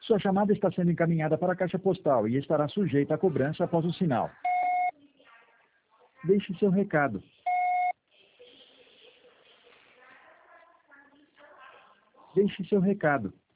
Sua chamada está sendo encaminhada para a caixa postal e estará sujeita a cobrança após o sinal. Deixe seu recado. Deixe seu recado.